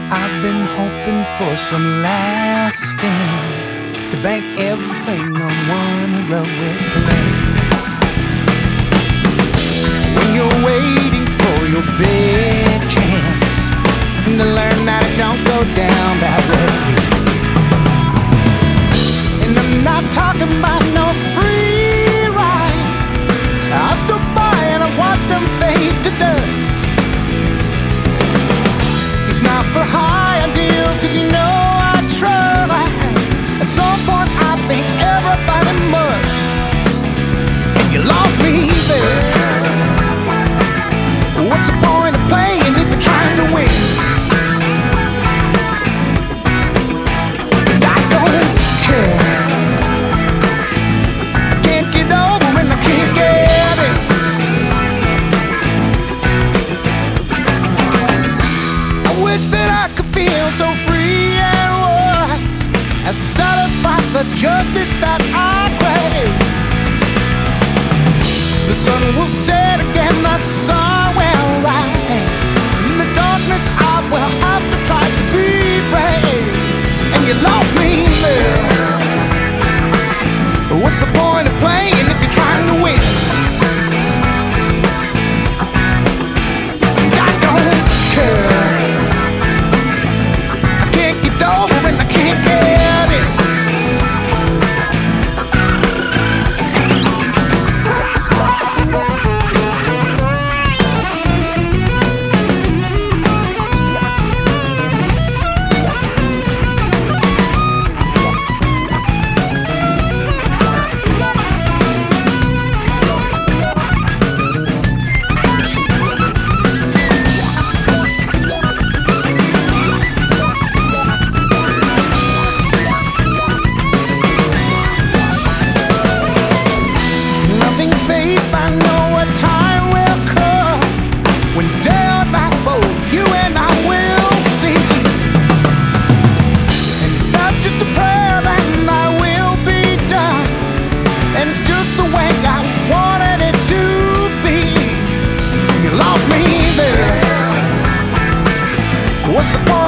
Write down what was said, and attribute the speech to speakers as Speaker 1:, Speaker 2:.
Speaker 1: I've been hoping for some last stand to bank everything on one heroic plan. When you're waiting for your big chance to learn that it don't go down that way. And I'm not talking about no free ride. I stood by and I watched them fade to dust. It's not for high ideals, cause you know I try. At some point I think everybody must. And you lost me there. What's the point of playing if you're trying to win? And I don't care. I can't get over and I can't get it. I wish that I could feel so free and wise as to satisfy the justice that I crave. The sun will set again, the sun will rise. In the darkness I will have to try to be brave. And you lost me there. What's the point of playing if you're trying to win? And I don't care. I can't get over and I can't get it. I know a time will come when day or night both you and I will see. And that's just a prayer that I will be done. And it's just the way I wanted it to be. You lost me there. What's the point?